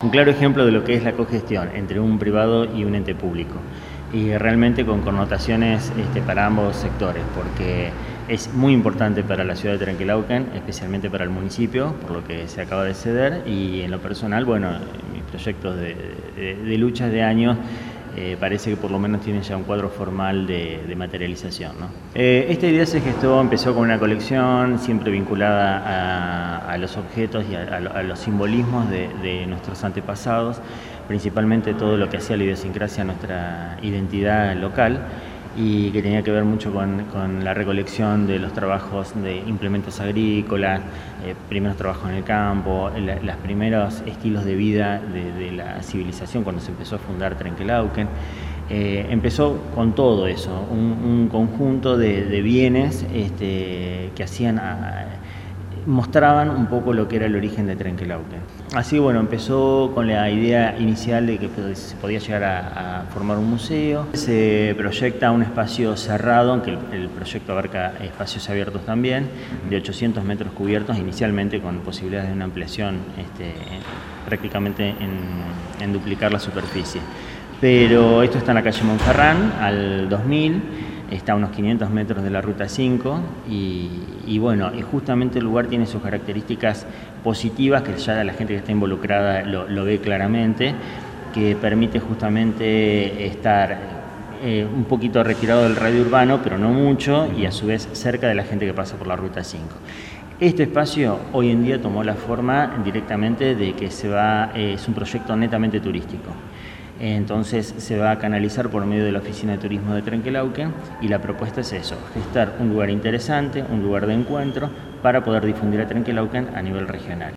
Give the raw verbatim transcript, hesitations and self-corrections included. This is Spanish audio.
un claro ejemplo de lo que es la cogestión entre un privado y un ente público, y realmente con connotaciones este, para ambos sectores, porque es muy importante para la ciudad de Trenquelauquen, especialmente para el municipio, por lo que se acaba de ceder, y en lo personal, bueno, mis proyectos de, de, de lucha de años eh, parece que por lo menos tienen ya un cuadro formal de, de materialización, ¿no? Eh, esta idea se gestó, empezó con una colección siempre vinculada a, a los objetos y a, a, a los simbolismos de, de nuestros antepasados, principalmente todo lo que hacía la idiosincrasia a nuestra identidad local, y que tenía que ver mucho con, con la recolección de los trabajos de implementos agrícolas, eh, primeros trabajos en el campo, la, los primeros estilos de vida de, de la civilización cuando se empezó a fundar Trenquelauquen. Eh, empezó con todo eso, un, un conjunto de, de bienes este, que hacían a, mostraban un poco lo que era el origen de Trenquelauquen. Así, bueno, empezó con la idea inicial de que se podía llegar a, a formar un museo. Se proyecta un espacio cerrado, aunque el, el proyecto abarca espacios abiertos también, de ochocientos metros cubiertos, inicialmente con posibilidades de una ampliación este, prácticamente en, en duplicar la superficie. Pero esto está en la calle Monferrán, al dos mil, está a unos quinientos metros de la Ruta cinco y, y bueno, y justamente el lugar tiene sus características positivas que ya la gente que está involucrada lo, lo ve claramente, que permite justamente estar eh, un poquito retirado del radio urbano, pero no mucho, y a su vez cerca de la gente que pasa por la Ruta cinco. Este espacio hoy en día tomó la forma directamente de que se va, eh, es un proyecto netamente turístico. Entonces se va a canalizar por medio de la Oficina de Turismo de Trenquelauquen, y la propuesta es eso, gestar un lugar interesante, un lugar de encuentro para poder difundir a Trenquelauquen a nivel regional.